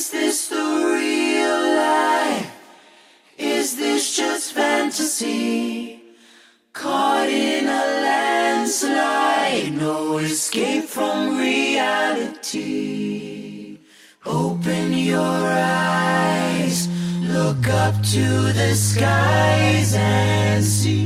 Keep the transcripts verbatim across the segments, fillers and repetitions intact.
Is this the real life? Is this just fantasy? Caught in a landslide, no escape from reality. Open your eyes, look up to the skies and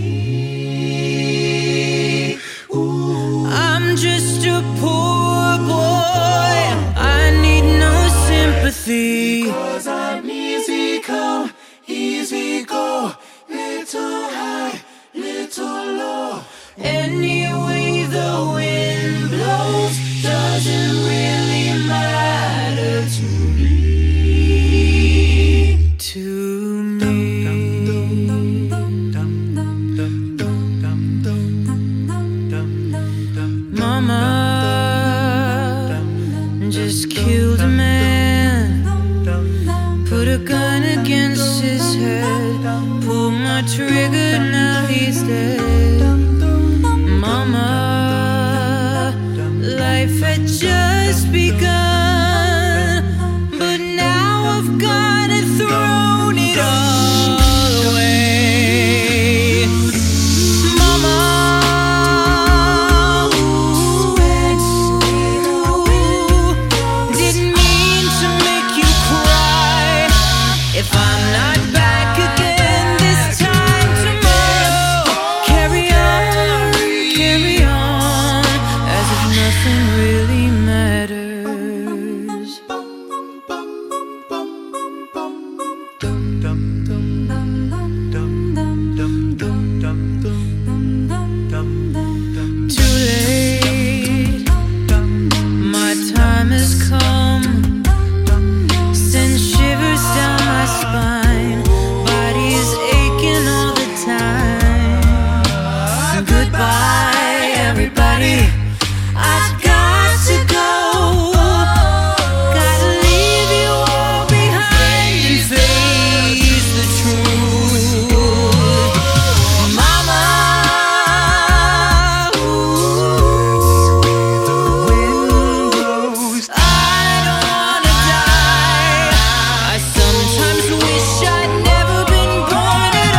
see. Ooh. I'm just a poor boy, I need no sympathy. Cause I'm easy come, easy go, little high, little low. Any way the wind blows doesn't really matter to me. To me. Mama just killed a man, put a gun against his head, pulled my trigger, now he's dead. Mama, life had just begun, but now I've gone and thrown it all away. Mama, ooh, didn't mean to make you cry. If I'm not back again this time tomorrow, carry on, carry on, as if nothing really matters. Too late, my time has come, send shivers down my spine, body is aching all the time. Goodbye, everybody, I've got to go. Gotta leave you all behind and face the truth. Mama, ooh, the wind blows. I don't wanna die. I sometimes wish I'd never been born at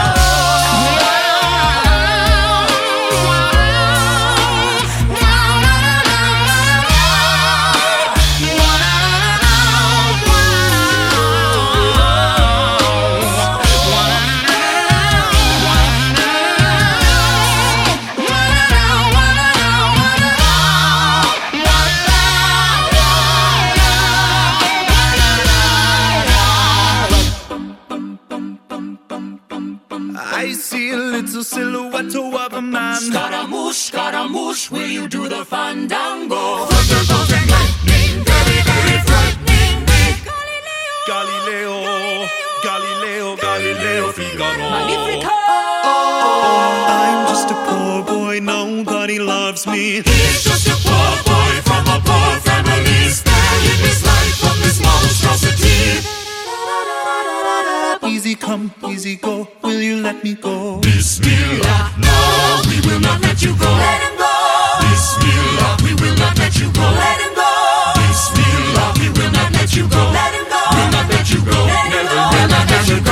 I see a little silhouette of a man. Scaramouche, Scaramouche, will you do the fandango? Thunderbolt and lightning, very, very frightening me. Galileo, Galileo, Galileo, Figaro. Magnifico! I'm just a poor boy, nobody loves me. He's just a poor boy from a poor family, sparing his life from this monstrosity. Easy come, easy go, will you let me go? Bismillah, no, we will not let you go. Let him go. Bismillah, we will not let you go. Let him go. Bismillah, we will not let you go. Let him go. We'll not let you go. Never will not let you go.